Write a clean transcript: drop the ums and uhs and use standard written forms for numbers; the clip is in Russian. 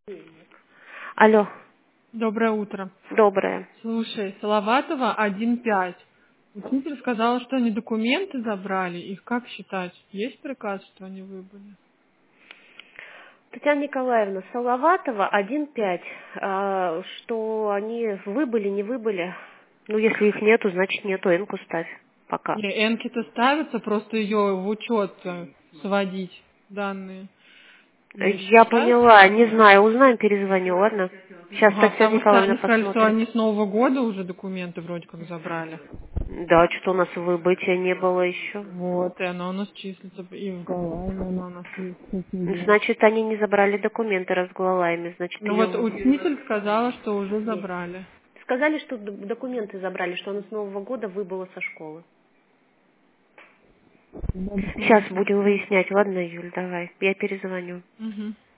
Алло, Доброе утро. доброе. Слушай, Салаватова 1.5. Учитель сказала, что они документы забрали. Их как считать? Есть приказ, что они выбыли? Татьяна Николаевна, Салаватова 1.5. Что они выбыли, не выбыли? Ну, если их нету, значит нету, энку ставь. Пока. Не, энки-то ставятся, просто ее в учет сводить данные. Не Я считать? поняла, не знаю, узнаем, перезвоню, ладно? Сейчас Ага, Татьяна потому что Николаевна они сказали, что посмотрит. они с Нового года уже документы вроде как забрали. Да, что у нас выбытия не было еще. Вот, и она у нас числится, и в Галайне она у нас есть. Значит, они не забрали документы разглалаеми, значит, Ну вот ее... учитель сказала, что уже забрали. Сказали, что документы забрали, что она с Нового года выбыла со школы. Да, Сейчас документы. будем выяснять, ладно, Юль, давай, я перезвоню. Угу.